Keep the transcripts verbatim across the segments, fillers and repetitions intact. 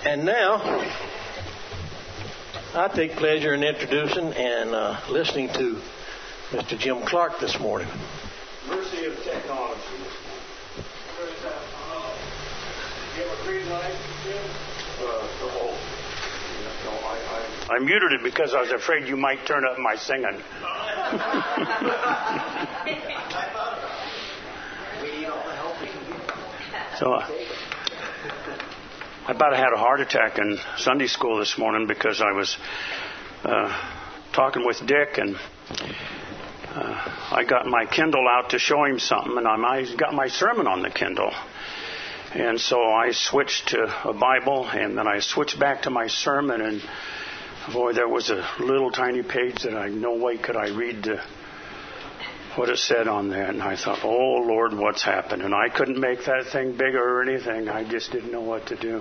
And now, I take pleasure in introducing and uh, listening to Mister Jim Clark this morning. Mercy of technology. You have a green light, Jim? Uh, the whole. No, I, I, I muted it because I was afraid you might turn up my singing. So uh, I about had a heart attack in Sunday school this morning because I was uh, talking with Dick, and uh, I got my Kindle out to show him something, and I got my sermon on the Kindle. And so I switched to a Bible, and then I switched back to my sermon, and boy, there was a little tiny page that I no way could I read the, what it said on there. And I thought, oh, Lord, what's happened? And I couldn't make that thing bigger or anything. I just didn't know what to do.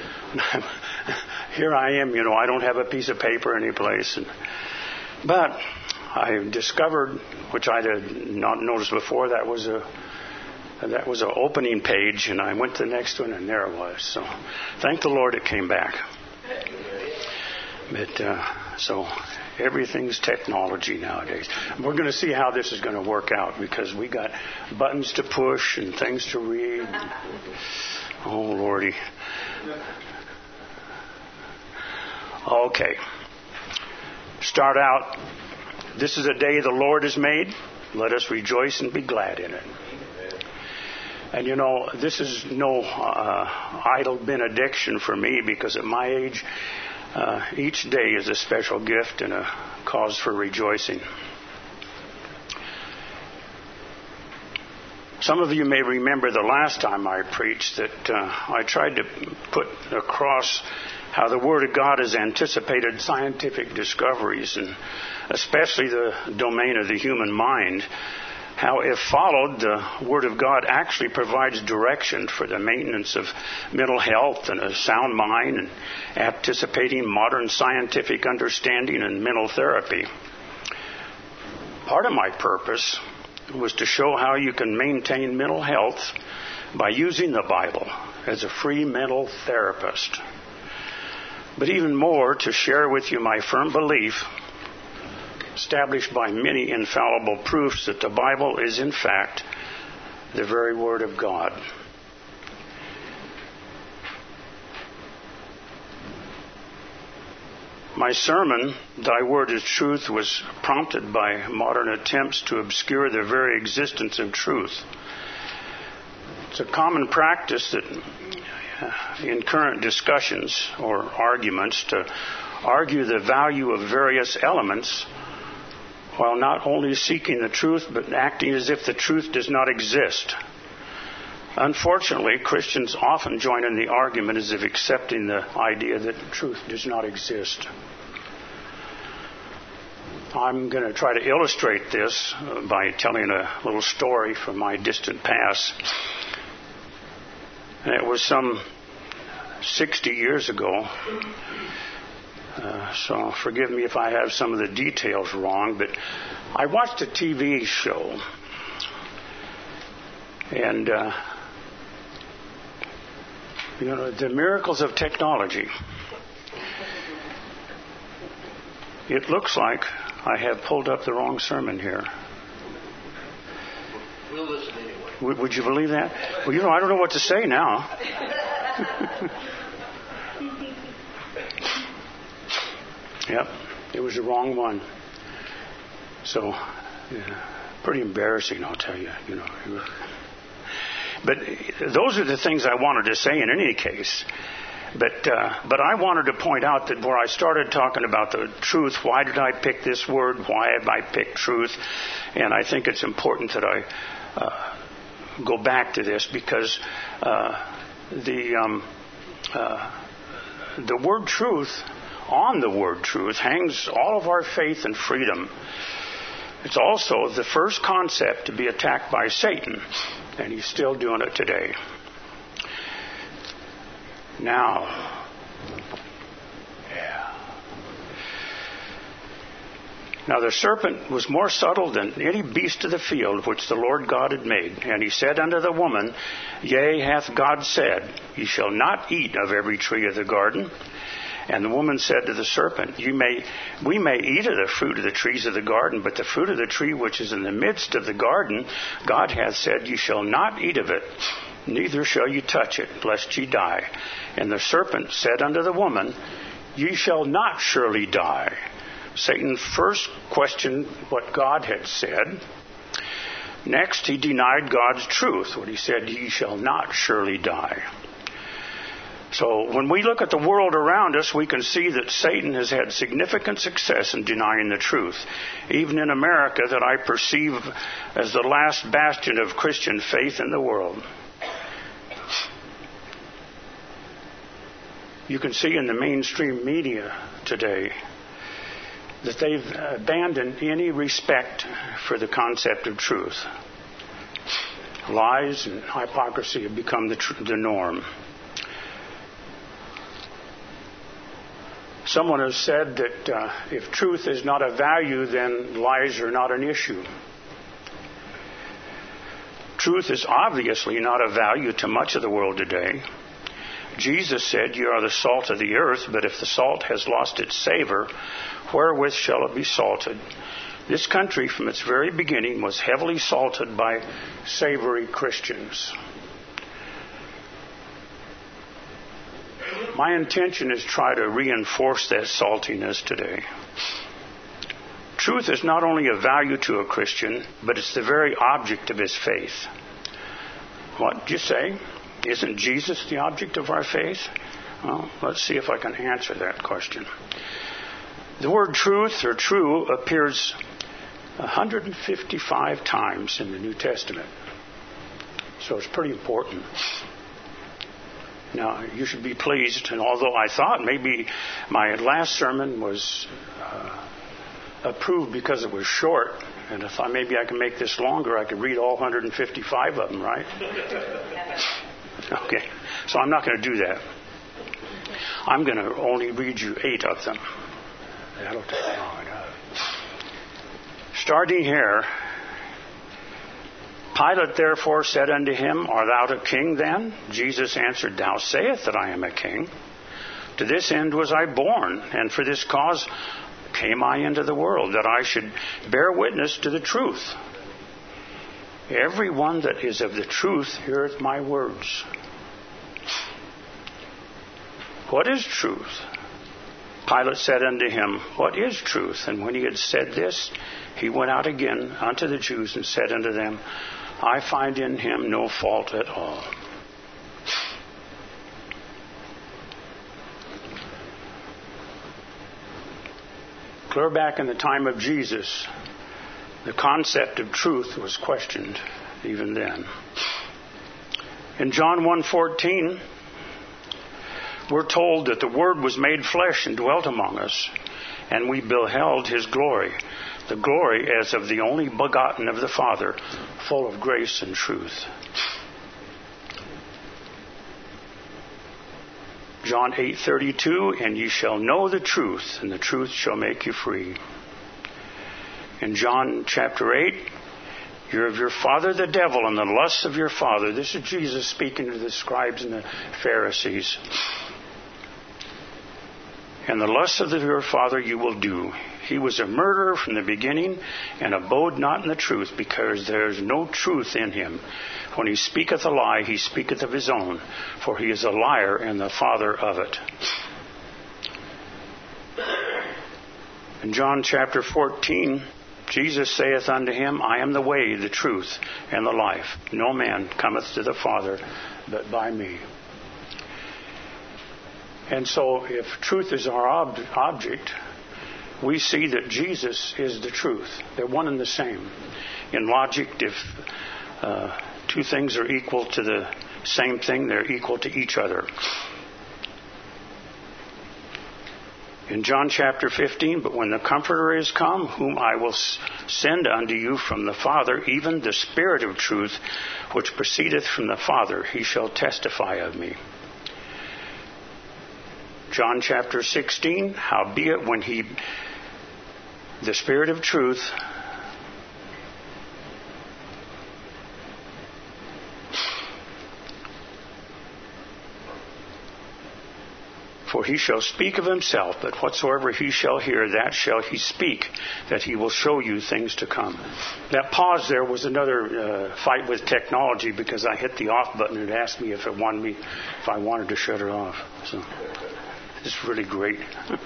Here I am, you know, I don't have a piece of paper anyplace. And, but I discovered, which I had not noticed before, that was a That was an opening page, and I went to the next one, and there it was. So, thank the Lord it came back. But uh, so everything's technology nowadays. We're going to see how this is going to work out because we got buttons to push and things to read. Oh Lordy. Okay. Start out. This is a day the Lord has made. Let us rejoice and be glad in it. And, you know, this is no uh, idle benediction for me because at my age, uh, each day is a special gift and a cause for rejoicing. Some of you may remember the last time I preached that uh, I tried to put across how the Word of God has anticipated scientific discoveries, and especially the domain of the human mind. How, if followed, the Word of God actually provides direction for the maintenance of mental health and a sound mind, and anticipating modern scientific understanding and mental therapy. Part of my purpose was to show how you can maintain mental health by using the Bible as a free mental therapist. But even more, to share with you my firm belief, established by many infallible proofs, that the Bible is in fact the very Word of God. My sermon, Thy Word is Truth, was prompted by modern attempts to obscure the very existence of truth. It's a common practice that in current discussions or arguments to argue the value of various elements while not only seeking the truth, but acting as if the truth does not exist. Unfortunately, Christians often join in the argument as if accepting the idea that truth does not exist. I'm going to try to illustrate this by telling a little story from my distant past. And it was some sixty years ago. Uh, so forgive me if I have some of the details wrong, but I watched a T V show, and uh, you know, the miracles of technology. It looks like I have pulled up the wrong sermon here. We'll listen anyway. Would, would you believe that? Well, you know, I don't know what to say now. Yep, it was the wrong one. So, yeah, pretty embarrassing, I'll tell you. You know, but those are the things I wanted to say in any case. But uh, but I wanted to point out that where I started talking about the truth, why did I pick this word? Why have I picked truth? And I think it's important that I uh, go back to this because uh, the um, uh, the word truth. On the word truth hangs all of our faith and freedom. It's also the first concept to be attacked by Satan, and he's still doing it today. Now, yeah. Now the serpent was more subtle than any beast of the field which the Lord God had made. And he said unto the woman, Yea, hath God said, Ye shall not eat of every tree of the garden. And the woman said to the serpent, You may, we may eat of the fruit of the trees of the garden, but the fruit of the tree which is in the midst of the garden, God hath said, Ye shall not eat of it, neither shall ye touch it, lest ye die. And the serpent said unto the woman, Ye shall not surely die. Satan first questioned what God had said. Next, he denied God's truth when he said, Ye shall not surely die. So when we look at the world around us, we can see that Satan has had significant success in denying the truth. Even in America, that I perceive as the last bastion of Christian faith in the world. You can see in the mainstream media today that they've abandoned any respect for the concept of truth. Lies and hypocrisy have become the, tr- the norm. Someone has said that uh, if truth is not a value, then lies are not an issue. Truth is obviously not a value to much of the world today. Jesus said, You are the salt of the earth, but if the salt has lost its savor, wherewith shall it be salted? This country, from its very beginning, was heavily salted by savory Christians. My intention is to try to reinforce that saltiness today. Truth is not only of value to a Christian, but it's the very object of his faith. What did you say? Isn't Jesus the object of our faith? Well, let's see if I can answer that question. The word truth or true appears one hundred fifty-five times in the New Testament. So it's pretty important. Now, you should be pleased, and although I thought maybe my last sermon was uh, approved because it was short, and if I, maybe I can make this longer, I could read all one hundred fifty-five of them, right? Okay, so I'm not going to do that. I'm going to only read you eight of them. That'll take long enough. Starting here, Pilate therefore said unto him, Art thou a king then? Jesus answered, Thou sayest that I am a king. To this end was I born, and for this cause came I into the world, that I should bear witness to the truth. Every one that is of the truth heareth my words. What is truth? Pilate said unto him, What is truth? And when he had said this, he went out again unto the Jews and said unto them, I find in him no fault at all. Clear back in the time of Jesus, the concept of truth was questioned even then. In John one fourteen, we're told that the Word was made flesh and dwelt among us, and we beheld his glory, the glory as of the only begotten of the Father, full of grace and truth. John eight thirty-two, and ye shall know the truth, and the truth shall make you free. In John chapter eight, you're of your father the devil, and the lusts of your father. This is Jesus speaking to the scribes and the Pharisees. And the lusts of your father you will do. He was a murderer from the beginning, and abode not in the truth, because there is no truth in him. When he speaketh a lie, he speaketh of his own, for he is a liar and the father of it. In John chapter fourteen, Jesus saith unto him, I am the way, the truth, and the life. No man cometh to the Father but by me. And so if truth is our ob- object, we see that Jesus is the truth. They're one and the same. In logic, if uh, two things are equal to the same thing, they're equal to each other. In John chapter fifteen, but when the Comforter is come, whom I will send unto you from the Father, even the Spirit of truth, which proceedeth from the Father, he shall testify of me. John chapter sixteen, howbeit when he the Spirit of truth For he shall speak of himself, but whatsoever he shall hear, that shall he speak, that he will show you things to come. That pause there was another uh, fight with technology, because I hit the off button and it asked me if it wanted me, if I wanted to shut it off. So it's really great.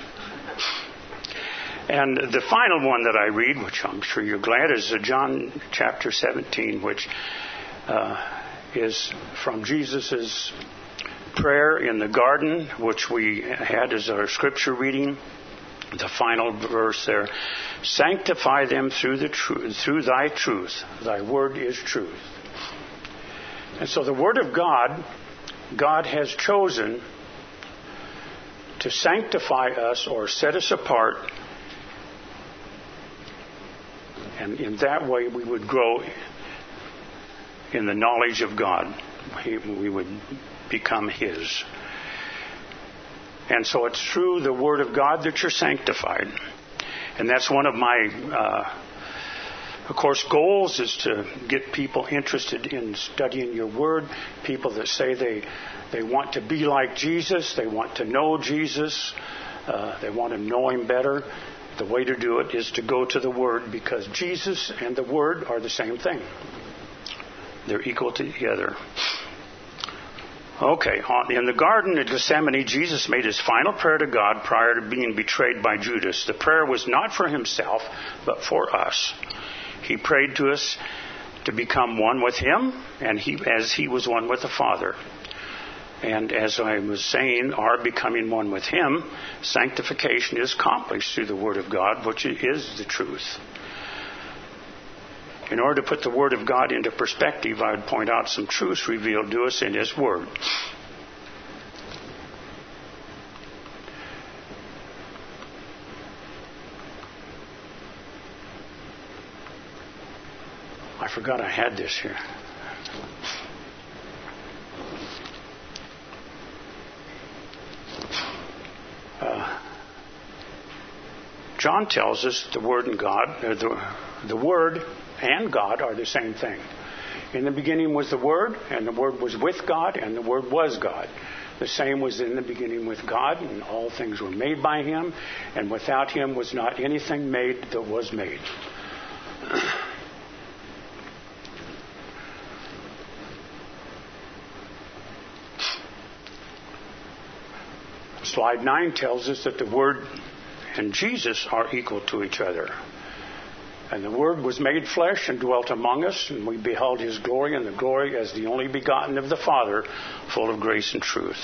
And the final one that I read, which I'm sure you're glad, is John chapter seventeen, which uh, is from Jesus' prayer in the garden, which we had as our scripture reading. The final verse there: sanctify them through the truth, through thy truth. Thy word is truth. And so the word of God, God has chosen to sanctify us or set us apart. And in that way we would grow in the knowledge of God. We would become His. And so it's through the Word of God that you're sanctified. And that's one of my, uh, of course, goals, is to get people interested in studying your Word. People that say they, they want to be like Jesus, they want to know Jesus, uh, they want to know Him better. The way to do it is to go to the Word, because Jesus and the Word are the same thing. They're equal together. Okay, in the Garden of Gethsemane, Jesus made his final prayer to God prior to being betrayed by Judas. The prayer was not for himself, but for us. He prayed to us to become one with him, and he, as he was one with the Father. And as I was saying, our becoming one with him, sanctification is accomplished through the Word of God, which is the truth. In order to put the Word of God into perspective, I would point out some truths revealed to us in His Word. I forgot I had this here. Uh, John tells us the Word and God, uh, the, the Word and God are the same thing. In the beginning was the Word, and the Word was with God, and the Word was God. The same was in the beginning with God, and all things were made by Him, and without Him was not anything made that was made. Slide nine tells us that the Word and Jesus are equal to each other. And the Word was made flesh and dwelt among us, and we beheld His glory, and the glory as the only begotten of the Father, full of grace and truth.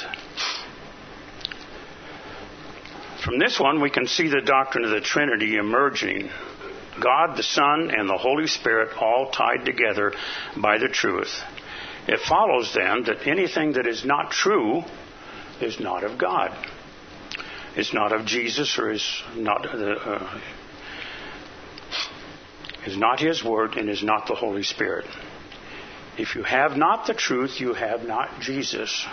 From this one, we can see the doctrine of the Trinity emerging. God, the Son, and the Holy Spirit all tied together by the truth. It follows then that anything that is not true is not of God. It's not of Jesus, or is not uh, is not His Word, and is not the Holy Spirit. If you have not the truth, you have not Jesus.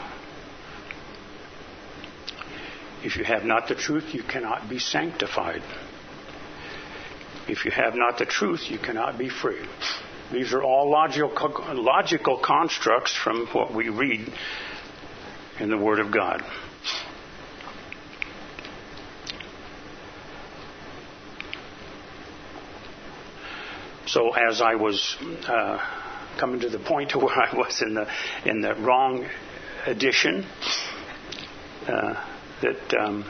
If you have not the truth, you cannot be sanctified. If you have not the truth, you cannot be free. These are all logical, logical constructs from what we read in the Word of God. So as I was uh, coming to the point to where I was in the in the wrong edition, uh, that um,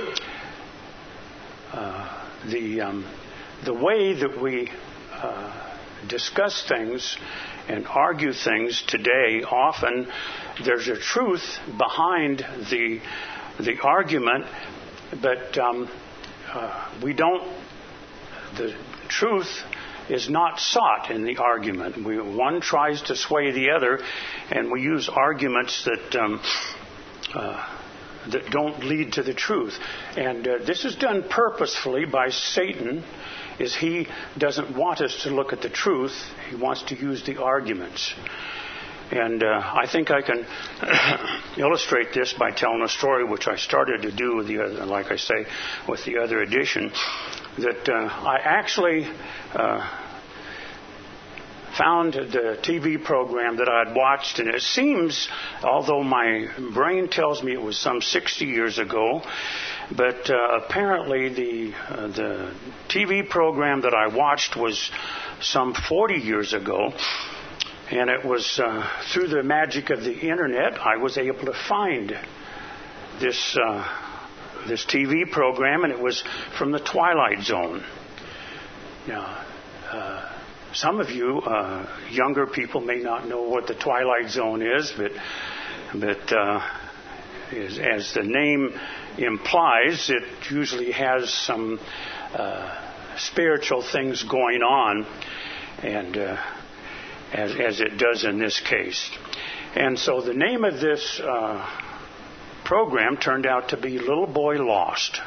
uh, the um, the way that we uh, discuss things and argue things today, often there's a truth behind the the argument, but um, uh, we don't. The truth is not sought in the argument. We, one tries to sway the other, and we use arguments that um, uh, that don't lead to the truth. And uh, this is done purposefully by Satan, is he doesn't want us to look at the truth. He wants to use the arguments. And uh, I think I can illustrate this by telling a story, which I started to do with the other, like I say, with the other edition, that uh, I actually uh, found the T V program that I had watched, and it seems, although my brain tells me it was some sixty years ago, but uh, apparently the uh, the T V program that I watched was some forty years ago. And it was uh, through the magic of the internet I was able to find this uh, this T V program, and it was from the Twilight Zone. Now, uh, some of you uh, younger people may not know what the Twilight Zone is, but but uh, is, as the name implies, it usually has some uh, spiritual things going on, and. Uh, As, as it does in this case. And so the name of this uh, program turned out to be Little Boy Lost.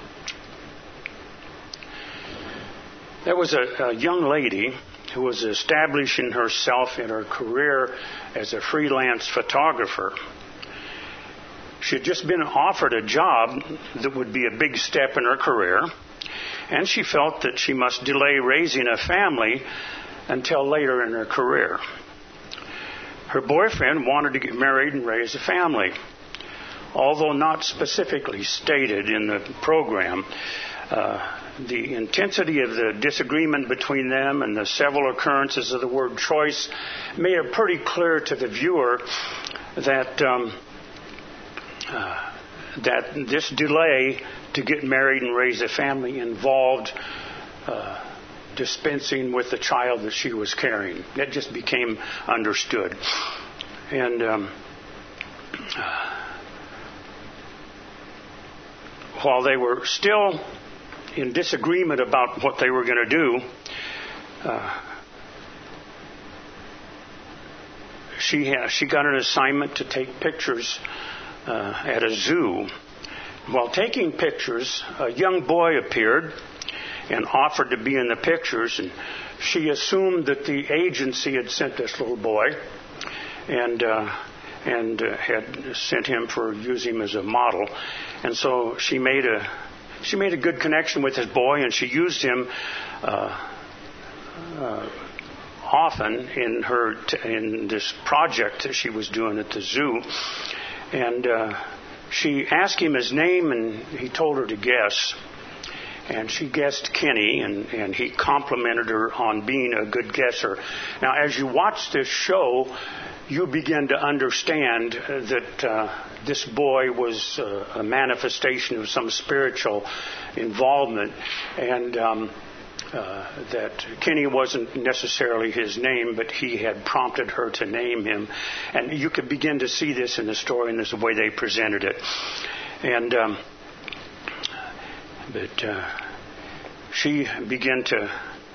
There was a, a young lady who was establishing herself in her career as a freelance photographer. She had just been offered a job that would be a big step in her career, and she felt that she must delay raising a family until later in her career. Her boyfriend wanted to get married and raise a family. Although not specifically stated in the program, uh, the intensity of the disagreement between them and the several occurrences of the word choice made it pretty clear to the viewer that um, uh, that this delay to get married and raise a family involved uh, dispensing with the child that she was carrying. That just became understood. And um, uh, while they were still in disagreement about what they were going to do, uh, she had, she got an assignment to take pictures uh, at a zoo. While taking pictures, a young boy appeared and offered to be in the pictures, and she assumed that the agency had sent this little boy and uh, and uh, had sent him for use him as a model, and so she made a she made a good connection with this boy, and she used him uh, uh, often in her t- in this project that she was doing at the zoo, and uh, she asked him his name, and he told her to guess. And she guessed Kenny, and, and he complimented her on being a good guesser. Now, as you watch this show, you begin to understand that uh, this boy was uh, a manifestation of some spiritual involvement, and um, uh, that Kenny wasn't necessarily his name, but he had prompted her to name him. And you could begin to see this in the story, and this is the way they presented it. And... Um, But uh, she began to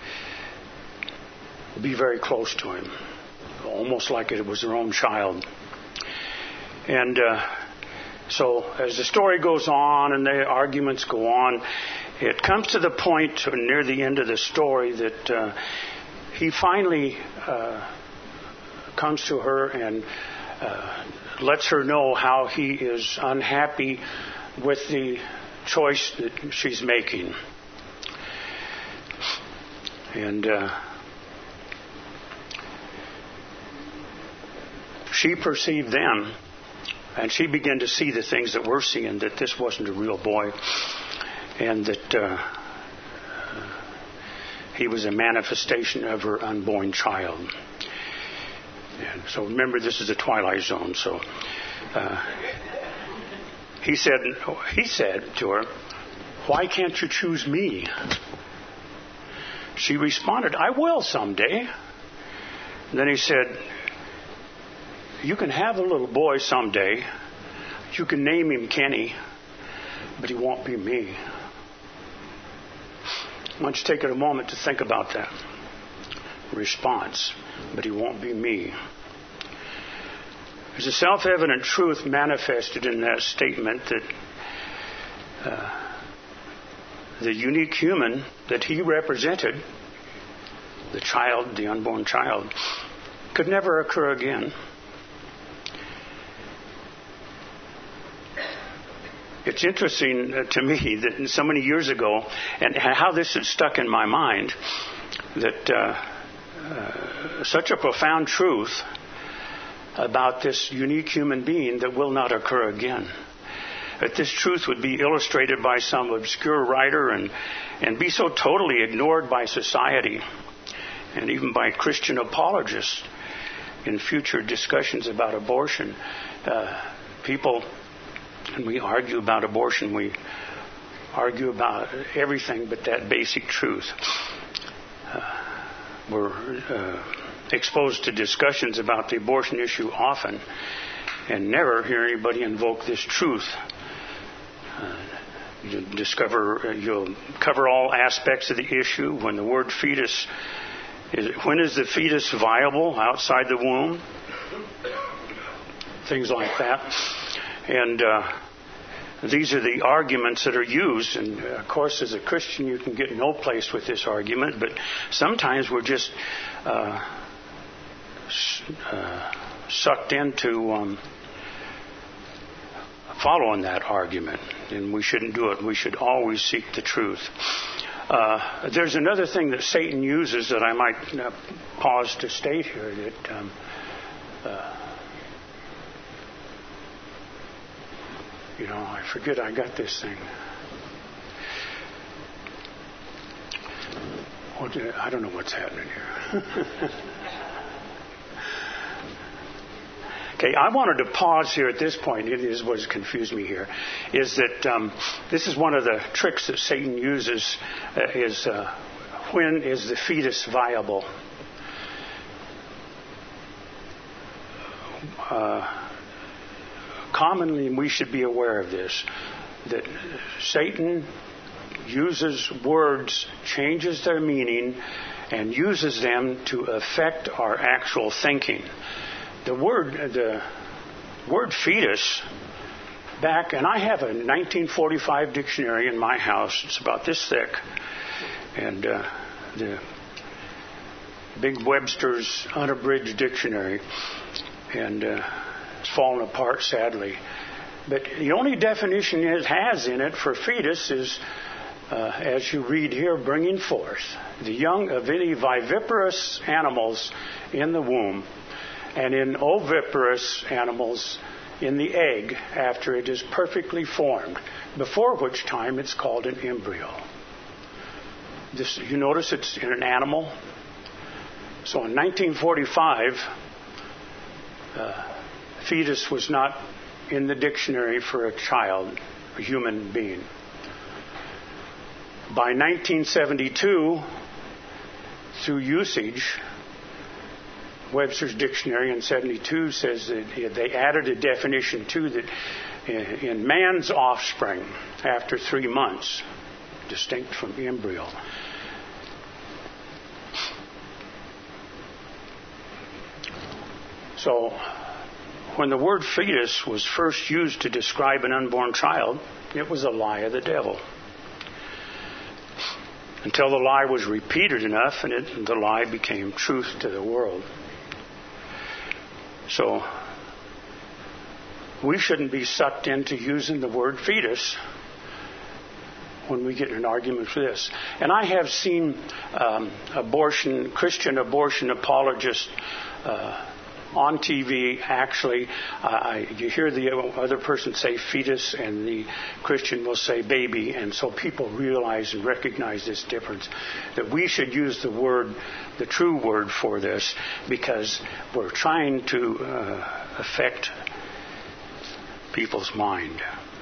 be very close to him, almost like it was her own child. And uh, so as the story goes on and the arguments go on, it comes to the point near the end of the story that uh, he finally uh, comes to her and uh, lets her know how he is unhappy with the choice that she's making. And uh, she perceived them, and she began to see the things that we're seeing, that this wasn't a real boy, and that uh, he was a manifestation of her unborn child. And so remember, this is the Twilight Zone, so uh, He said, he said to her, "Why can't you choose me?" She responded, "I will someday." And then he said, "You can have a little boy someday. You can name him Kenny, but he won't be me." I want you to take a moment to think about that response. But he won't be me. There's a self-evident truth manifested in that statement that uh, the unique human that he represented, the child, the unborn child, could never occur again. it's interesting uh, to me that so many years ago, and how this has stuck in my mind, that uh, uh, such a profound truth about this unique human being that will not occur again. That this truth would be illustrated by some obscure writer and, and be so totally ignored by society and even by Christian apologists in future discussions about abortion. Uh, people, and we argue about abortion, we argue about everything but that basic truth. Uh, we're uh, exposed to discussions about the abortion issue often and never hear anybody invoke this truth. Uh, you'll discover, uh, you'll cover all aspects of the issue. When the word fetus is, when is the fetus viable outside the womb? Things like that. And uh, these are the arguments that are used. And uh, of course, as a Christian, you can get no place with this argument. But sometimes we're just uh, uh, sucked into um, following that argument, and we shouldn't do it. We should always seek the truth. Uh, there's another thing that Satan uses that I might uh, pause to state here. That um, uh, you know, I forget I got this thing. What did I, I don't know what's happening here. Okay, I wanted to pause here at this point. It is what has confused me here, is that um, this is one of the tricks that Satan uses. Uh, is uh, when is the fetus viable? Uh, commonly, we should be aware of this, that Satan uses words, changes their meaning, and uses them to affect our actual thinking. The word, the word fetus, back, and I have a nineteen forty-five dictionary in my house. It's about this thick, and uh, the big Webster's Unabridged Dictionary, and uh, it's fallen apart sadly. But the only definition it has in it for fetus is, uh, as you read here, bringing forth the young of any viviparous animals in the womb, and in oviparous animals in the egg after it is perfectly formed, before which time it's called an embryo. This, you notice it's in an animal. So in nineteen forty-five, uh, fetus was not in the dictionary for a child, a human being. By nineteen seventy-two, through usage, Webster's Dictionary in seventy-two says that they added a definition too, that in man's offspring after three months, distinct from the embryo. So when the word fetus was first used to describe an unborn child, it was a lie of the devil. Until the lie was repeated enough, and it, the lie became truth to the world. So we shouldn't be sucked into using the word fetus when we get in an argument for this. And I have seen um, abortion, Christian abortion apologists uh, on T V. Actually, uh, you hear the other person say fetus, and the Christian will say baby, and so people realize and recognize this difference, that we should use the word, the true word for this, because we're trying to uh, affect people's mind.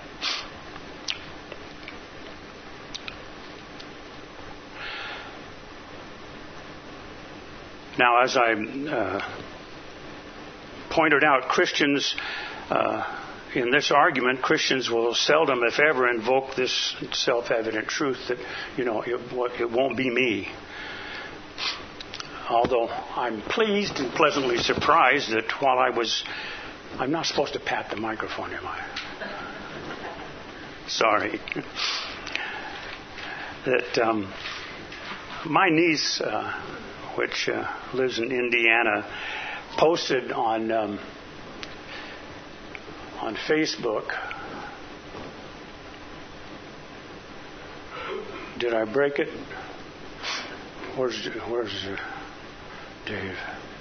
Now, as I uh, pointed out, Christians, uh, in this argument, Christians will seldom, if ever, invoke this self-evident truth that, you know, it, it won't be me. Although I'm pleased and pleasantly surprised that while I was... I'm not supposed to pat the microphone, am I? Sorry. That um, my niece, uh, which uh, lives in Indiana, posted on um, on Facebook Did I break it? Where's Where's uh, Dave?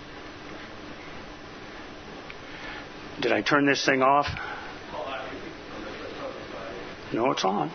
Did I turn this thing off? No, it's on.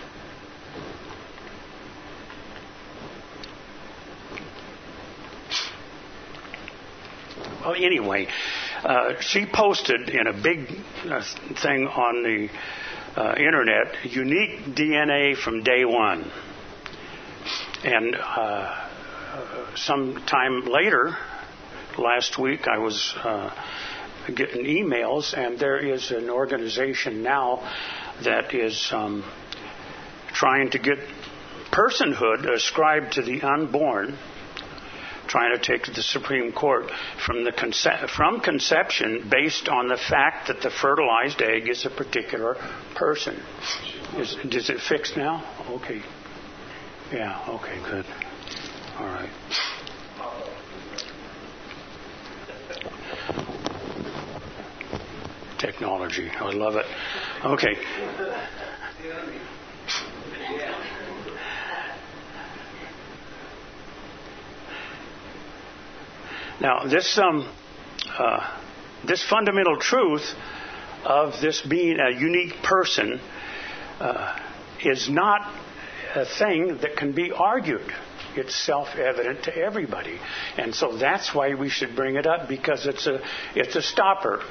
Well, anyway, uh, she posted in a big uh, thing on the uh, internet, unique D N A from day one. And uh, some time later, last week, I was uh, getting emails, and there is an organization now that is um, trying to get personhood ascribed to the unborn, trying to take to the Supreme Court from the conce- from conception based on the fact that the fertilized egg is a particular person. Is, is it fixed now? Okay. Yeah, okay, good. All right. Technology. I love it. Okay. Now, this um, uh, this fundamental truth of this being a unique person uh, is not a thing that can be argued. It's self-evident to everybody, and so that's why we should bring it up, because it's a it's a stopper.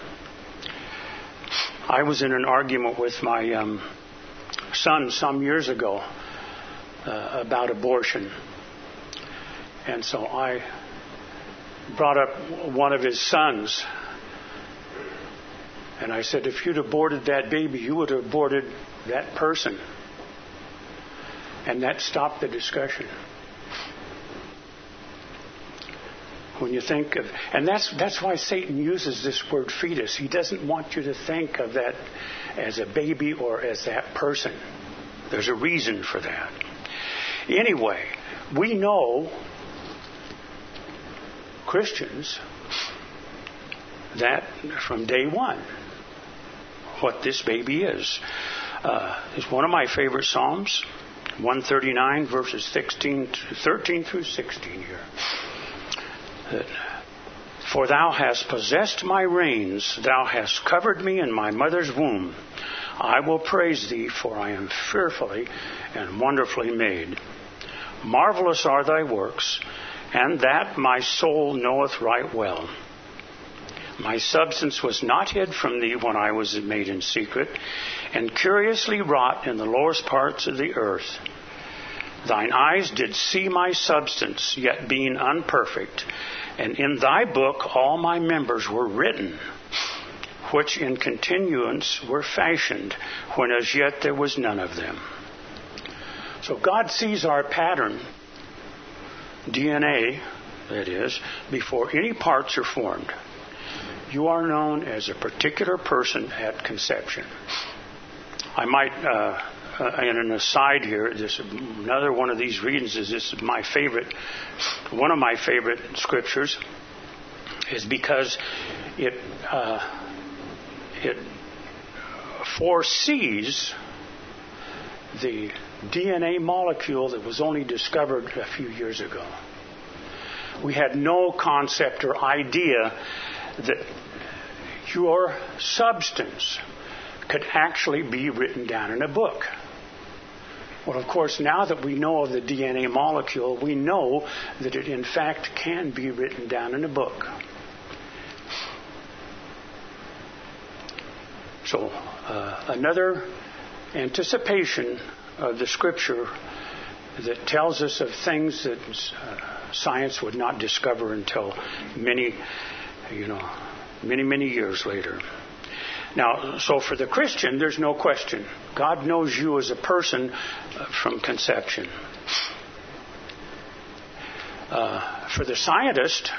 I was in an argument with my um, son some years ago uh, about abortion, and so I brought up one of his sons, and I said, if you'd aborted that baby, you would have aborted that person. And that stopped the discussion. When you think of, and that's that's why Satan uses this word fetus. He doesn't want you to think of that as a baby or as that person. There's a reason for that. Anyway, we know, Christians, that from day one, what this baby is. Uh, it's one of my favorite Psalms, one thirty-nine, verses sixteen, thirteen through sixteen here. That, for thou hast possessed my reins, thou hast covered me in my mother's womb. I will praise thee, for I am fearfully and wonderfully made. Marvelous are thy works, and that my soul knoweth right well. My substance was not hid from thee when I was made in secret, and curiously wrought in the lowest parts of the earth. Thine eyes did see my substance, yet being unperfect, and in thy book all my members were written, which in continuance were fashioned, when as yet there was none of them. So God sees our pattern, D N A, that is, before any parts are formed. You are known as a particular person at conception. I might, uh, uh, in an aside here, this another one of these readings is this is my favorite. One of my favorite scriptures is because it uh, it foresees the D N A molecule that was only discovered a few years ago. We had no concept or idea that your substance could actually be written down in a book. Well, of course, now that we know of the D N A molecule, we know that it in fact can be written down in a book. So, uh, another anticipation of the Scripture that tells us of things that uh, science would not discover until many, you know, many, many years later. Now, so for the Christian, there's no question. God knows you as a person uh, from conception. Uh, for the scientist,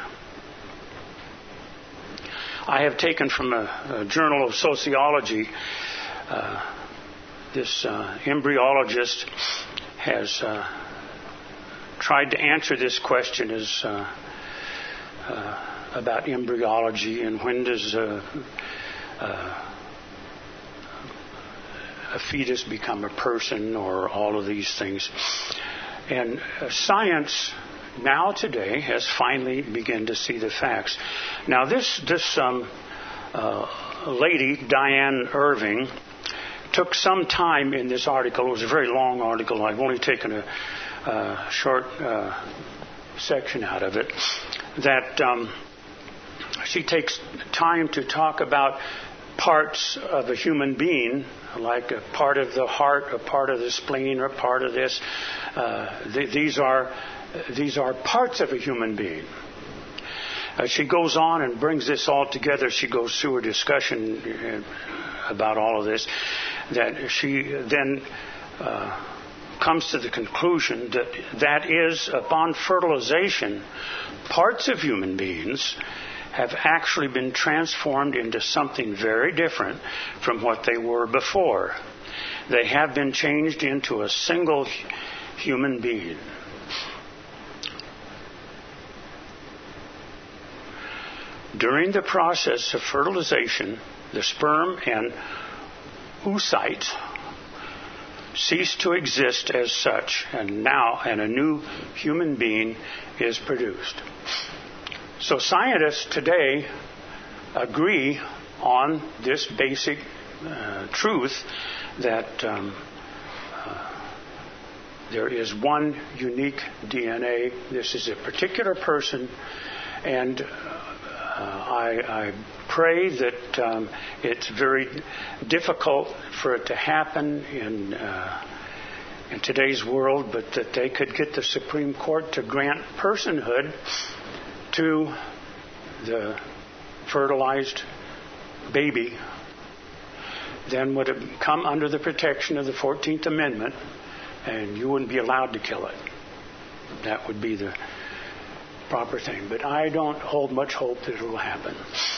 I have taken from a, a journal of sociology, uh, this uh, embryologist has uh, tried to answer this question as uh, uh, about embryology and when does uh, uh, a fetus become a person, or all of these things. And uh, science now today has finally begun to see the facts. Now this this um, uh, lady, Diane Irving, took some time in this article. It was a very long article. I've only taken a, a short uh, section out of it. That um, she takes time to talk about parts of a human being, like a part of the heart, a part of the spleen, or part of this. Uh, th- these are these are parts of a human being. Uh, she goes on and brings this all together. She goes through a discussion about all of this. That she then uh, comes to the conclusion that that is, upon fertilization, parts of human beings have actually been transformed into something very different from what they were before. They have been changed into a single human being. During the process of fertilization, the sperm and oocyte cease to exist as such, and now and a new human being is produced. So scientists today agree on this basic uh, truth that um, uh, there is one unique D N A. This is a particular person, and uh, I, I pray that um, it's very difficult for it to happen in uh, in today's world, but that they could get the Supreme Court to grant personhood to the fertilized baby, then would have come under the protection of the fourteenth Amendment, and you wouldn't be allowed to kill it. That would be the proper thing. But I don't hold much hope that it will happen.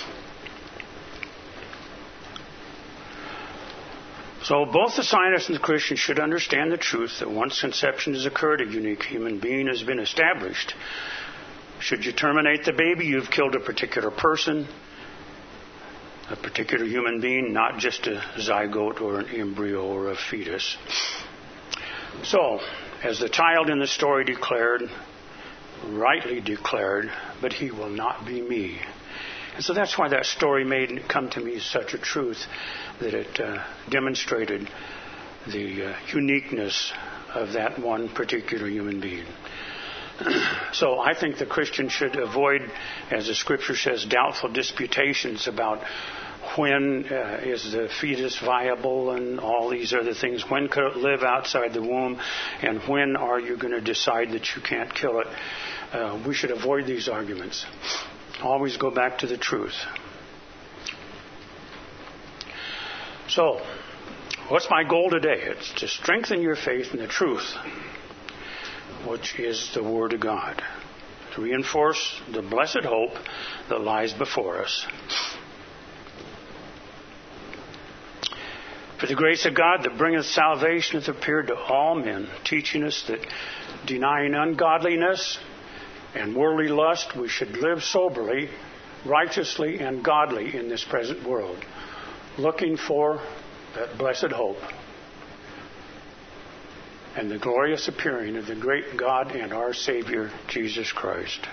So both the scientist and the Christian should understand the truth that once conception has occurred, a unique human being has been established. Should you terminate the baby, you've killed a particular person, a particular human being, not just a zygote or an embryo or a fetus. So, as the child in the story declared, rightly declared, but he will not be me. And so that's why that story made come to me as such a truth, that it uh, demonstrated the uh, uniqueness of that one particular human being. So I think the Christian should avoid, as the Scripture says, doubtful disputations about when uh, is the fetus viable and all these other things. When could it live outside the womb? And when are you going to decide that you can't kill it? Uh, we should avoid these arguments. Always go back to the truth. So, what's my goal today? It's to strengthen your faith in the truth, which is the Word of God, to reinforce the blessed hope that lies before us. For the grace of God that bringeth salvation hath appeared to all men, teaching us that denying ungodliness and worldly lust, we should live soberly, righteously, and godly in this present world, looking for that blessed hope and the glorious appearing of the great God and our Savior, Jesus Christ.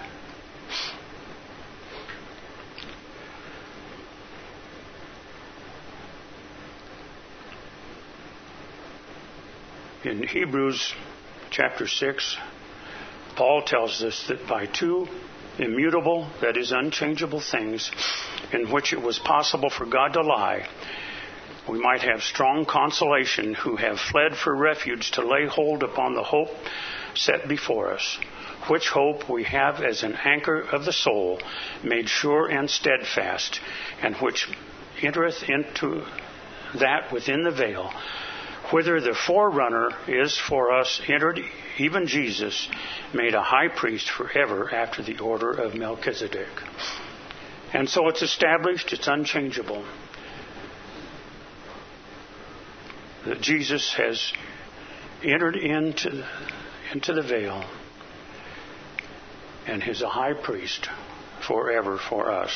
In Hebrews chapter six, Paul tells us that by two immutable, that is unchangeable things, in which it was possible for God to lie, we might have strong consolation who have fled for refuge to lay hold upon the hope set before us, which hope we have as an anchor of the soul, made sure and steadfast, and which entereth into that within the veil, whither the forerunner is for us entered, even Jesus, made a high priest forever after the order of Melchizedek. And so it's established, it's unchangeable, that Jesus has entered into, into the veil and is a high priest forever for us.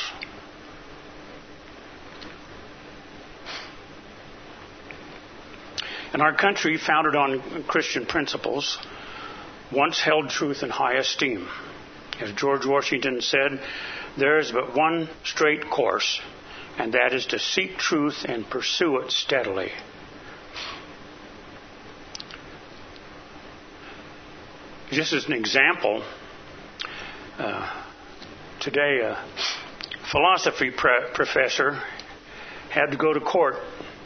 And our country, founded on Christian principles, once held truth in high esteem. As George Washington said, there is but one straight course, and that is to seek truth and pursue it steadily. Just as an example, uh, today a philosophy pre- professor had to go to court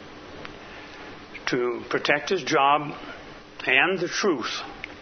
to protect his job and the truth.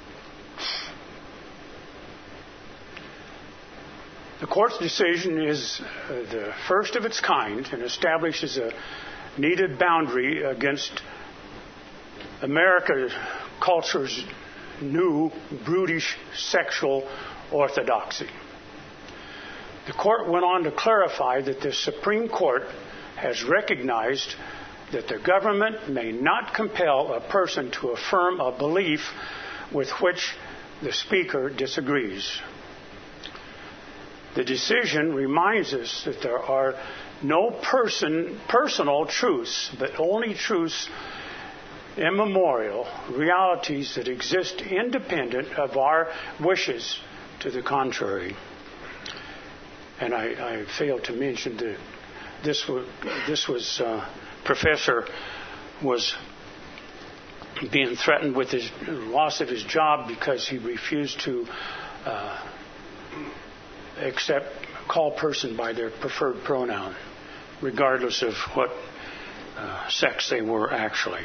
The court's decision is uh, the first of its kind and establishes a needed boundary against American culture's new brutish sexual orthodoxy. The court went on to clarify that the Supreme Court has recognized that the government may not compel a person to affirm a belief with which the speaker disagrees. The decision reminds us that there are no person, personal truths, but only truths immemorial, realities that exist independent of our wishes to the contrary. And I, I failed to mention that this was, this was uh, professor was being threatened with his loss of his job because he refused to uh, accept call person by their preferred pronoun, regardless of what uh, sex they were actually.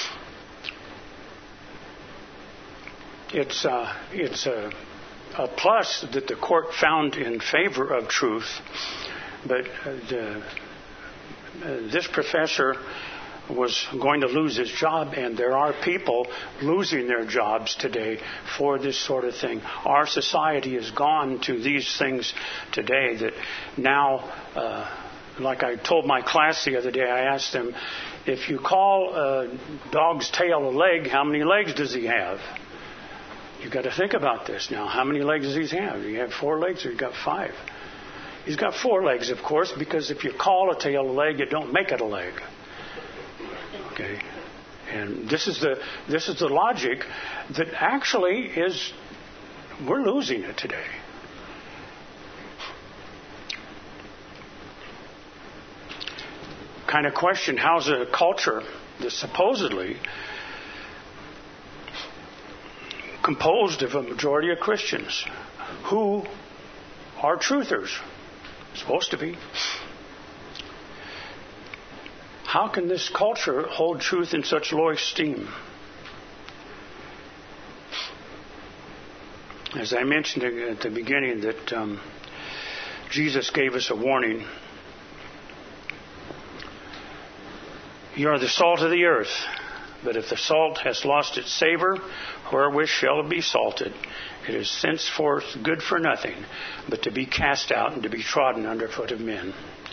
It's uh, it's a, a plus that the court found in favor of truth, but uh, the, uh, this professor was going to lose his job, and there are people losing their jobs today for this sort of thing. Our society has gone to these things today that now, uh, like I told my class the other day, I asked them, if you call a dog's tail a leg, how many legs does he have? You've got to think about this now. How many legs does he have? Do you have four legs or you got five? He's got four legs, of course, because if you call a tail a leg, you don't make it a leg. Okay, and this is the this is the logic that actually is we're losing it today. Kind of question: how's a culture that supposedly composed of a majority of Christians who are truthers, supposed to be? How can this culture hold truth in such low esteem? As I mentioned at the beginning, that um, Jesus gave us a warning. You are the salt of the earth, but if the salt has lost its savor, wherewith shall it be salted? It is henceforth good for nothing, but to be cast out and to be trodden under foot of men.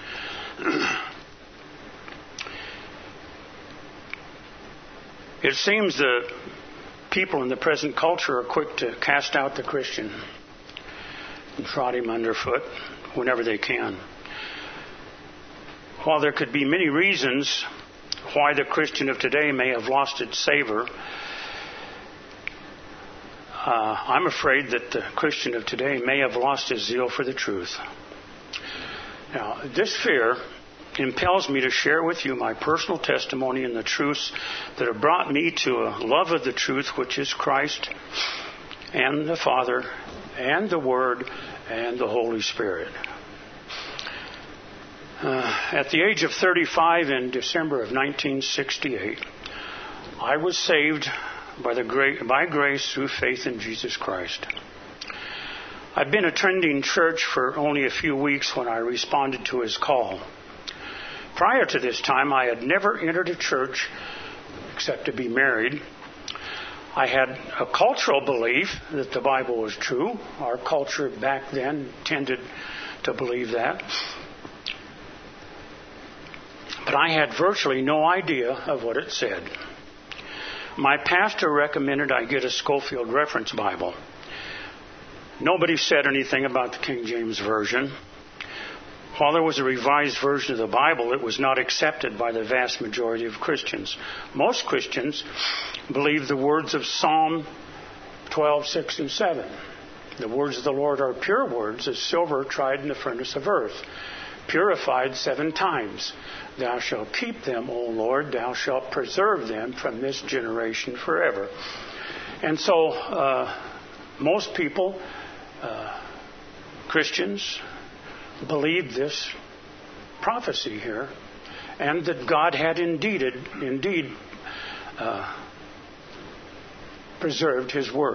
It seems that people in the present culture are quick to cast out the Christian and trot him underfoot whenever they can. While there could be many reasons why the Christian of today may have lost its savor, uh, I'm afraid that the Christian of today may have lost his zeal for the truth. Now, this fear impels me to share with you my personal testimony and the truths that have brought me to a love of the truth, which is Christ and the Father and the Word and the Holy Spirit. Uh, at the age of thirty-five in December of nineteen sixty-eight, I was saved by, the gra- by grace through faith in Jesus Christ. I'd been attending church for only a few weeks when I responded to His call. Prior to this time, I had never entered a church except to be married. I had a cultural belief that the Bible was true. Our culture back then tended to believe that. But I had virtually no idea of what it said. My pastor recommended I get a Scofield Reference Bible. Nobody said anything about the King James Version. While there was a revised version of the Bible, it was not accepted by the vast majority of Christians. Most Christians believe the words of Psalm twelve, six, and seven. The words of the Lord are pure words, as silver tried in the furnace of earth, purified seven times. Thou shalt keep them, O Lord. Thou shalt preserve them from this generation forever. And so uh, most people, uh, Christians, believed this prophecy here, and that God had indeed, indeed uh, preserved His word.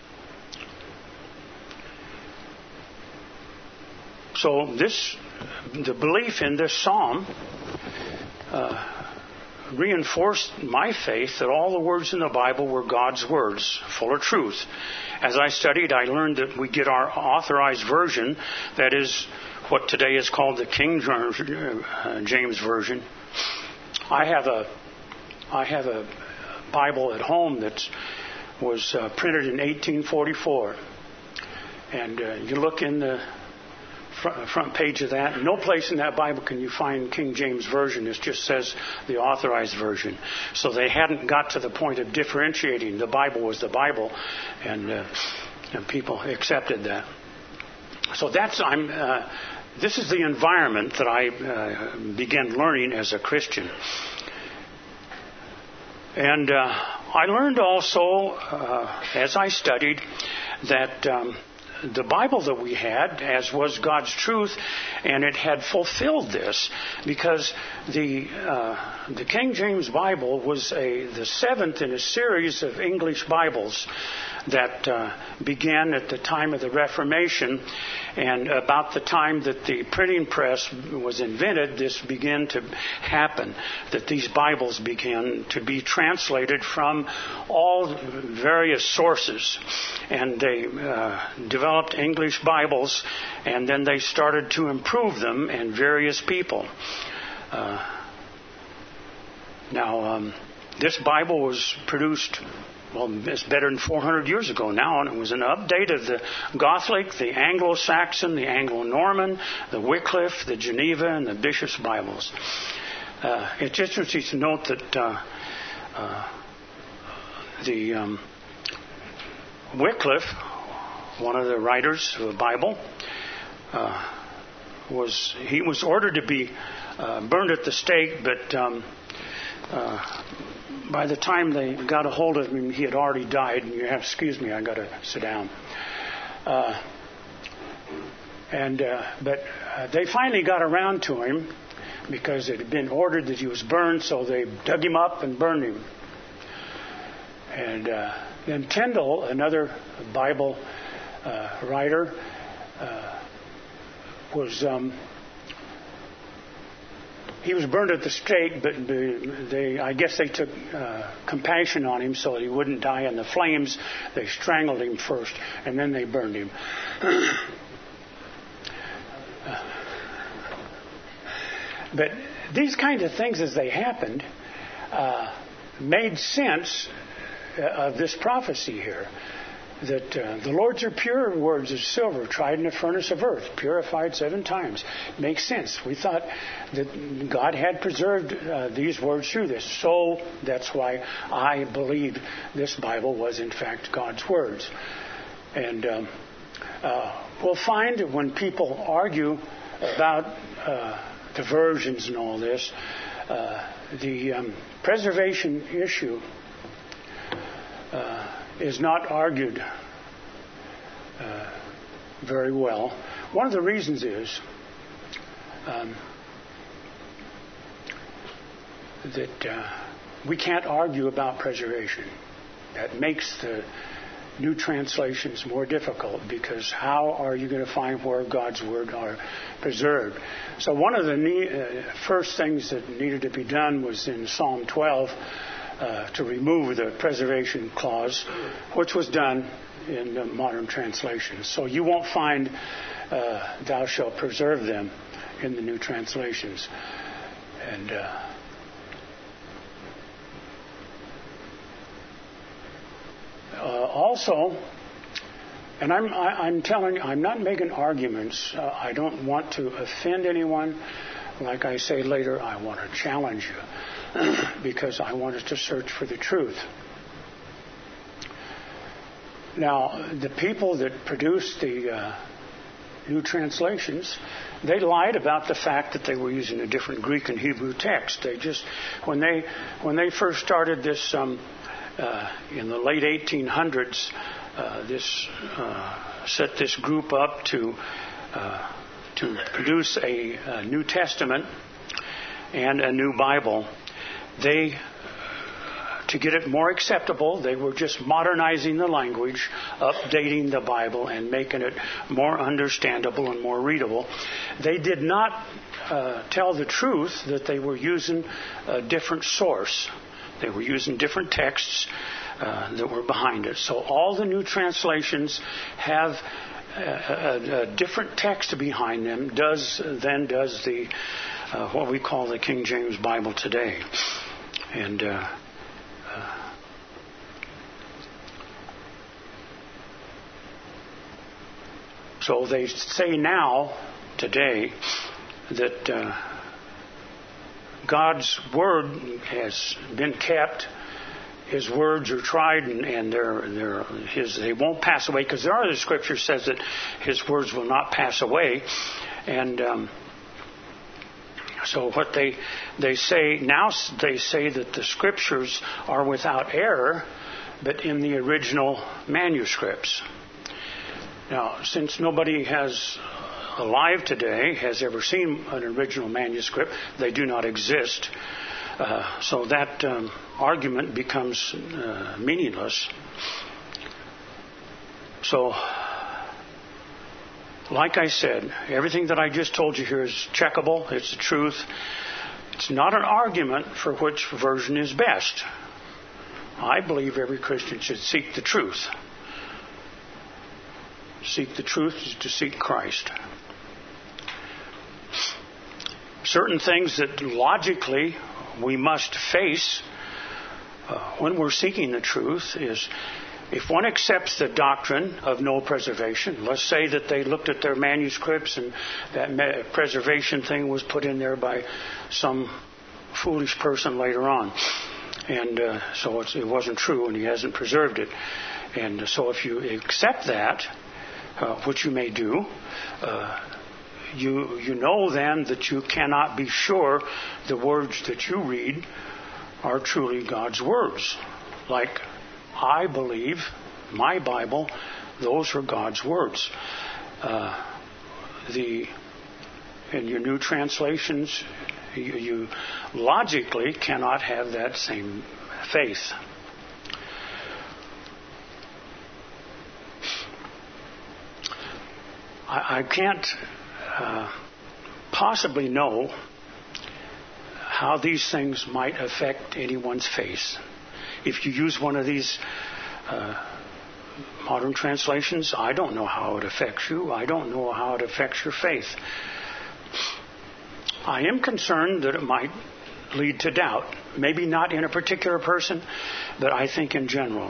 So this, the belief in this psalm uh, reinforced my faith that all the words in the Bible were God's words, full of truth. As I studied, I learned that we get our authorized version, that is what today is called the King James Version. I have a I have a Bible at home that was uh, printed in eighteen forty-four, and uh, you look in the front, front page of that. No place in that Bible can you find King James Version. It just says the authorized version. So they hadn't got to the point of differentiating. The Bible was the Bible, and, uh, and people accepted that. So that's I'm. Uh, this is the environment that I uh, began learning as a Christian, and uh, I learned also uh, as I studied that. Um, The Bible that we had, as was God's truth, and it had fulfilled this, because the uh, the King James Bible was a the seventh in a series of English Bibles that uh, began at the time of the Reformation, and about the time that the printing press was invented, this began to happen, that these Bibles began to be translated from all various sources, and they uh, developed English Bibles, and then they started to improve them, and various people. Uh, now, um, this Bible was produced, well, it's better than four hundred years ago now, and it was an update of the Gothic, the Anglo-Saxon, the Anglo-Norman, the Wycliffe, the Geneva, and the Bishop's Bibles. Uh, it's interesting to note that uh, uh, the um, Wycliffe, one of the writers of the Bible, uh, was he was ordered to be uh, burned at the stake, but um, uh, by the time they got a hold of him, he had already died. And you have, excuse me, I got to sit down. Uh, and uh, but uh, they finally got around to him because it had been ordered that he was burned, so they dug him up and burned him. And uh, then Tyndale, another Bible uh, writer, uh, was. Um, He was burned at the stake, but they, I guess they took uh, compassion on him so that he wouldn't die in the flames. They strangled him first, and then they burned him. uh, but these kinds of things, as they happened, uh, made sense of this prophecy here. That uh, the Lord's are pure words of silver, tried in a furnace of earth, purified seven times. Makes sense. We thought that God had preserved uh, these words through this. So that's why I believe this Bible was in fact God's words. And um, uh, we'll find that when people argue about uh, the versions and all this, uh, the um, preservation issue uh, is not argued uh, very well. One of the reasons is um, that uh, we can't argue about preservation. That makes the new translations more difficult, because how are you going to find where God's Word are preserved? So one of the ne- uh, first things that needed to be done was in Psalm twelve, Uh, to remove the preservation clause, which was done in the modern translations. So you won't find uh, thou shalt preserve them in the new translations. And uh, uh, also, And I'm, I, I'm telling you, I'm not making arguments. Uh, I don't want to offend anyone. Like I say later, I want to challenge you because I want us to search for the truth. Now, the people that produced the uh, new translations, they lied about the fact that they were using a different Greek and Hebrew text. They just, when they when they first started this um, uh, in the late eighteen hundreds, uh, this uh, set this group up to uh, to produce a, a New Testament and a new Bible. They, to get it more acceptable, they were just modernizing the language, updating the Bible, and making it more understandable and more readable. They did not uh, tell the truth that they were using a different source. They were using different texts uh, that were behind it. So all the new translations have a, a, a different text behind them does than does the uh, what we call the King James Bible today. And uh, uh, so they say now, today, that uh, God's Word has been kept. His words are tried, and, and they're, they're, his, they won't pass away, because there are the Scripture says that His words will not pass away. And um, so what they they say now, they say that the Scriptures are without error, but in the original manuscripts. Now, since nobody has alive today has ever seen an original manuscript, they do not exist. Uh, so that um, argument becomes uh, meaningless. So, like I said, everything that I just told you here is checkable. It's the truth. It's not an argument for which version is best. I believe every Christian should seek the truth. Seek the truth is to seek Christ. Certain things that logically we must face uh, when we're seeking the truth is, if one accepts the doctrine of no preservation, let's say that they looked at their manuscripts and that preservation thing was put in there by some foolish person later on. And uh, so it's, it wasn't true and he hasn't preserved it. And so if you accept that, uh, which you may do, uh, You you know then that you cannot be sure the words that you read are truly God's words. Like, I believe my Bible, those are God's words. Uh, the in your new translations, you, you logically cannot have that same faith. I, I can't Uh, possibly know how these things might affect anyone's faith. If you use one of these uh, modern translations, I don't know how it affects you. I don't know how it affects your faith. I am concerned that it might lead to doubt. Maybe not in a particular person, but I think in general.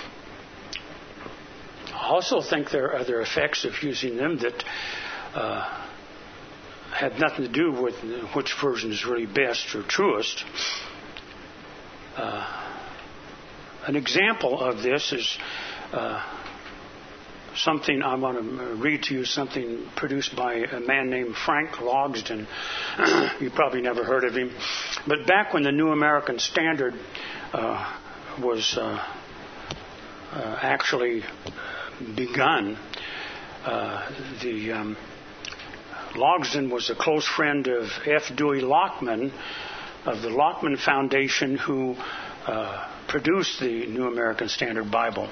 I also think there are other effects of using them that uh, have nothing to do with which version is really best or truest. Uh, an example of this is uh, something I want to read to you, something produced by a man named Frank Logsdon. You probably never heard of him. But back when the New American Standard uh, was uh, uh, actually begun, uh, the... Um, Logsdon was a close friend of F. Dewey Lockman of the Lockman Foundation, who uh, produced the New American Standard Bible.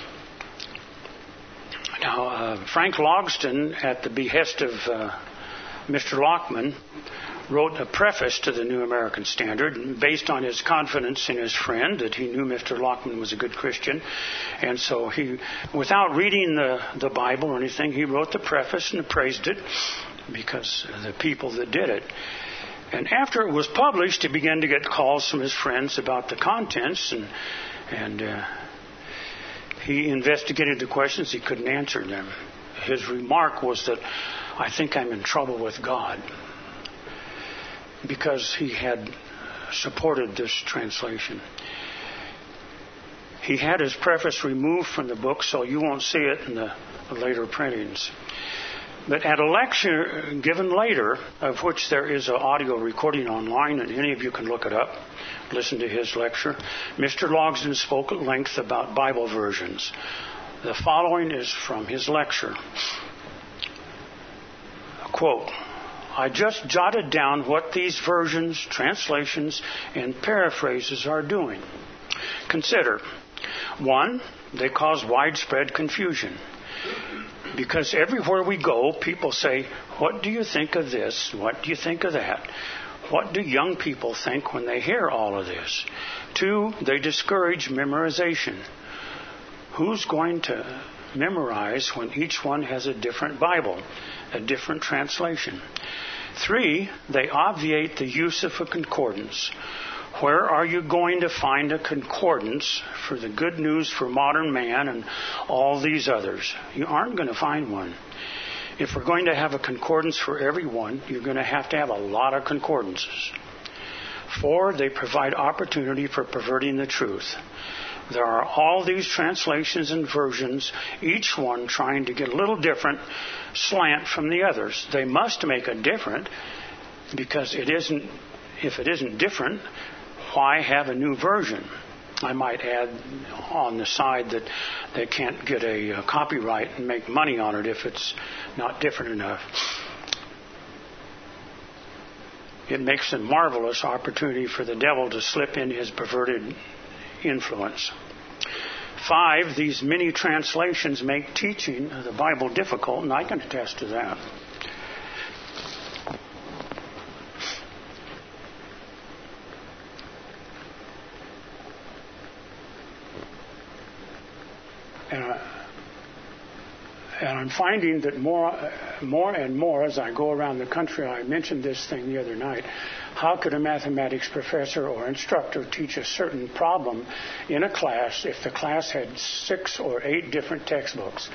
Now, uh, Frank Logsdon, at the behest of uh, Mister Lockman, wrote a preface to the New American Standard based on his confidence in his friend, that he knew Mister Lockman was a good Christian. And so he, without reading the, the Bible or anything, he wrote the preface and praised it because of the people that did it. And after it was published, he began to get calls from his friends about the contents, and and uh, he investigated the questions. He couldn't answer them. His remark was that, I think I'm in trouble with God, because he had supported this translation. He had his preface removed from the book, so you won't see it in the later printings. But at a lecture given later, of which there is an audio recording online, and any of you can look it up, listen to his lecture, Mister Logsdon spoke at length about Bible versions. The following is from his lecture. Quote, I just jotted down what these versions, translations, and paraphrases are doing. Consider, one, they cause widespread confusion. Because everywhere we go, people say, what do you think of this? What do you think of that? What do young people think when they hear all of this? Two, they discourage memorization. Who's going to memorize when each one has a different Bible, a different translation? Three, they obviate the use of a concordance. Where are you going to find a concordance for the good news for modern man and all these others? You aren't going to find one. If we're going to have a concordance for everyone, you're going to have to have a lot of concordances. Four, they provide opportunity for perverting the truth. There are all these translations and versions, each one trying to get a little different slant from the others. They must make a different, because it isn't, if it isn't different, why have a new version? I might add on the side that they can't get a, a copyright and make money on it if it's not different enough. It makes a marvelous opportunity for the devil to slip in his perverted influence. Five, these many translations make teaching of the Bible difficult, and I can attest to that. And, uh, and I'm finding that more, uh, more and more as I go around the country, I mentioned this thing the other night, how could a mathematics professor or instructor teach a certain problem in a class if the class had six or eight different textbooks?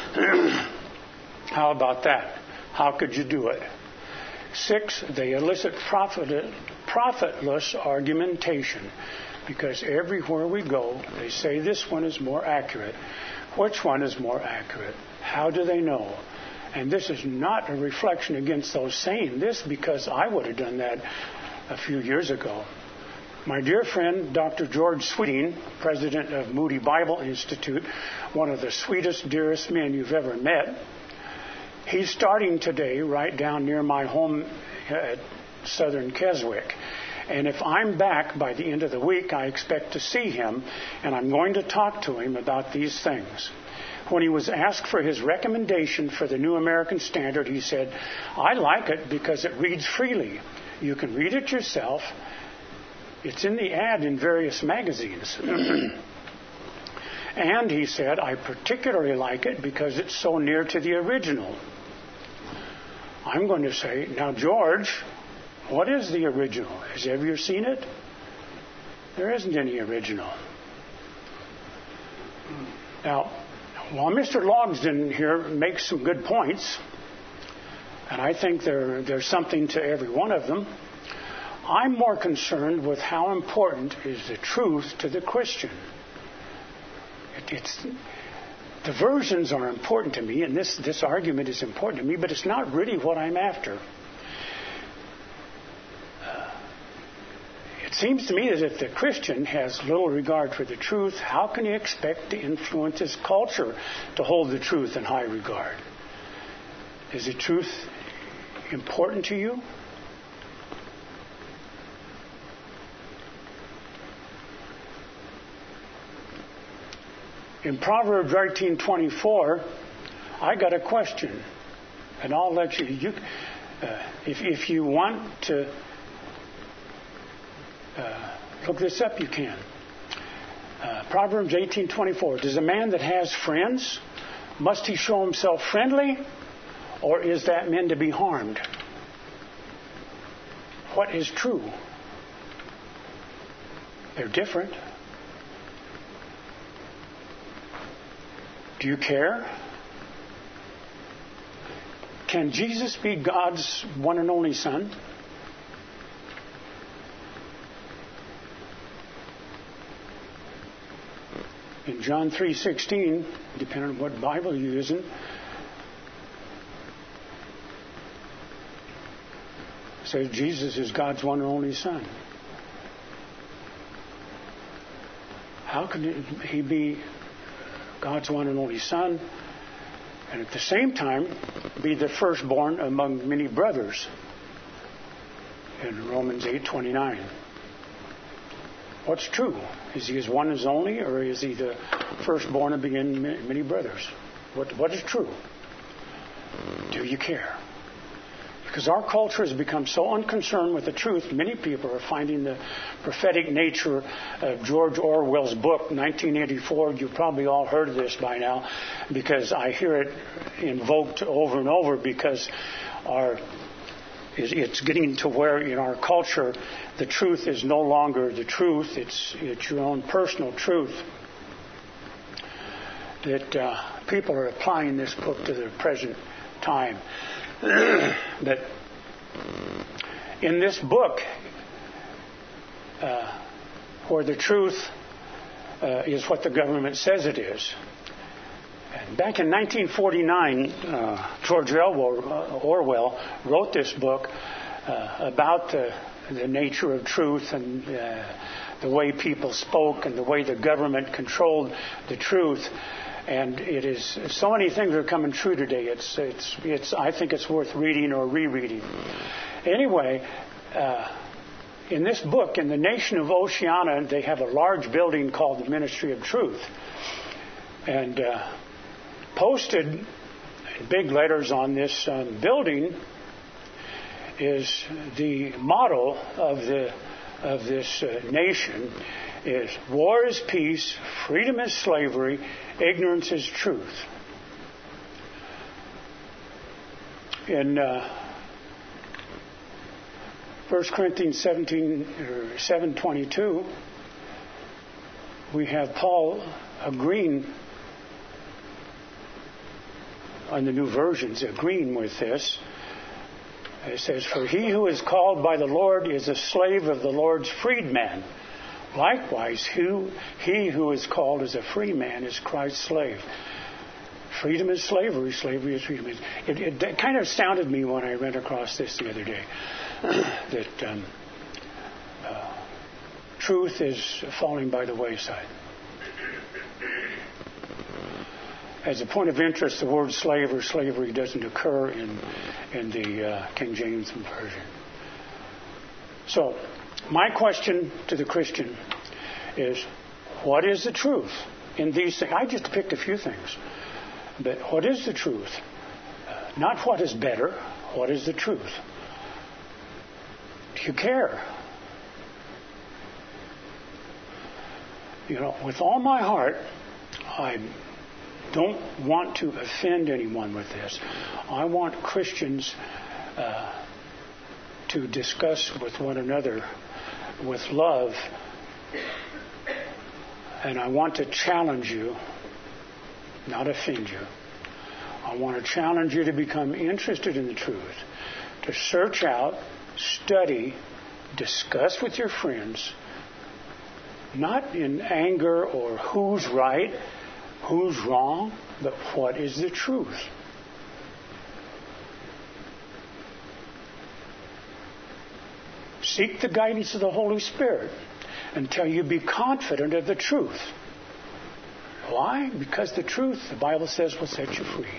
How about that? How could you do it? Six, they elicit profit, profitless argumentation, because everywhere we go, they say this one is more accurate. Which one is more accurate? How do they know? And this is not a reflection against those saying this, because I would have done that a few years ago. My dear friend, Doctor George Sweeting, president of Moody Bible Institute, one of the sweetest, dearest men you've ever met, he's starting today right down near my home at Southern Keswick. And if I'm back by the end of the week, I expect to see him, and I'm going to talk to him about these things. When he was asked for his recommendation for the New American Standard, he said, I like it because it reads freely. You can read it yourself. It's in the ad in various magazines. And he said, I particularly like it because it's so near to the original. I'm going to say, now, George, what is the original? Has you ever seen it? There isn't any original. Now, while Mister Logsdon here makes some good points, and I think there, there's something to every one of them, I'm more concerned with how important is the truth to the Christian. It, it's, the versions are important to me, and this, this argument is important to me, but it's not really what I'm after. It seems to me that if the Christian has little regard for the truth, how can he expect to influence his culture to hold the truth in high regard? Is the truth important to you? In Proverbs eighteen twenty-four, I got a question, and I'll let you. you uh, if if you want to. Uh, look this up, you can. Uh, Proverbs eighteen twenty-four. Does a man that has friends, must he show himself friendly, or is that meant to be harmed? What is true? They're different. Do you care? Can Jesus be God's one and only Son? In John three sixteen, depending on what Bible you're using, it says Jesus is God's one and only Son. How can he be God's one and only Son and at the same time be the firstborn among many brothers in Romans eight twenty-nine? What's true? Is he his one and only, or is he the firstborn of many brothers? What, what is true? Do you care? Because our culture has become so unconcerned with the truth, many people are finding the prophetic nature of George Orwell's book, nineteen eighty-four. You've probably all heard of this by now, because I hear it invoked over and over, because our it's getting to where in our culture the truth is no longer the truth. It's, it's your own personal truth. That uh, people are applying this book to their present time. That in this book, uh, where the truth uh, is what the government says it is. And back in nineteen forty-nine, uh, George Orwell wrote this book uh, about the, the nature of truth and uh, the way people spoke and the way the government controlled the truth. And it is so many things are coming true today. It's it's it's. I think it's worth reading or rereading. Anyway, uh, in this book, in the nation of Oceania, they have a large building called the Ministry of Truth, and uh, posted in big letters on this um, building is the motto of the of this uh, nation. Is war is peace, freedom is slavery, ignorance is truth. In uh, First Corinthians seventeen or seven twenty-two, we have Paul agreeing on the new versions, agreeing with this. It says, "For he who is called by the Lord is a slave of the Lord's freedman. Likewise, who, he who is called as a free man is Christ's slave." Freedom is slavery, slavery is freedom. It, it, it kind of astounded me when I ran across this the other day, that um, uh, truth is falling by the wayside. As a point of interest, the word slave or slavery doesn't occur in, in the uh, King James Version. So, my question to the Christian is, what is the truth in these things? I just picked a few things. But what is the truth? Uh, not what is better. What is the truth? Do you care? You know, with all my heart, I don't want to offend anyone with this. I want Christians uh, to discuss with one another with love, and I want to challenge you, not offend you. I want to challenge you to become interested in the truth, to search out, study, discuss with your friends, not in anger or who's right, who's wrong, but what is the truth. Seek the guidance of the Holy Spirit until you be confident of the truth. Why? Because the truth, the Bible says, will set you free.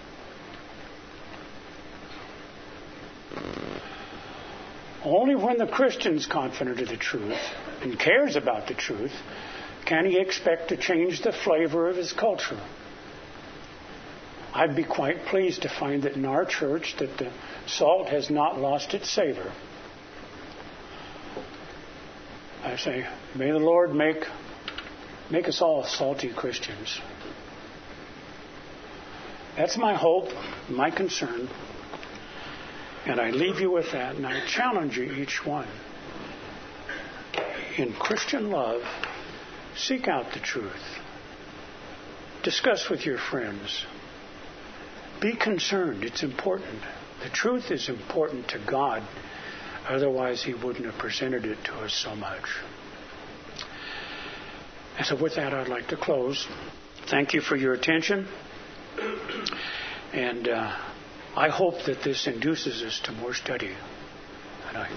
Only when the Christian's confident of the truth and cares about the truth can he expect to change the flavor of his culture. I'd be quite pleased to find that in our church that the salt has not lost its savor. I say, may the Lord make make us all salty Christians. That's my hope, my concern. And I leave you with that, and I challenge you, each one. In Christian love, seek out the truth. Discuss with your friends. Be concerned. It's important. The truth is important to God. Otherwise, He wouldn't have presented it to us so much. And so with that, I'd like to close. Thank you for your attention. And uh, I hope that this induces us to more study. And I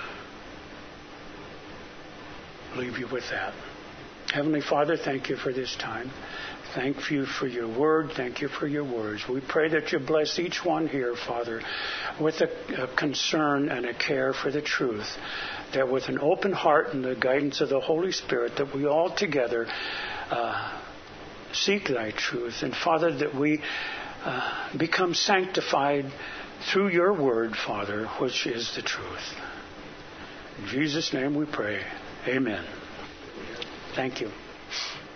leave you with that. Heavenly Father, thank you for this time. Thank you for your word. Thank you for your words. We pray that you bless each one here, Father, with a, a concern and a care for the truth, that with an open heart and the guidance of the Holy Spirit, that we all together uh, seek thy truth. And Father, that we uh, become sanctified through your word, Father, which is the truth. In Jesus' name we pray. Amen. Thank you.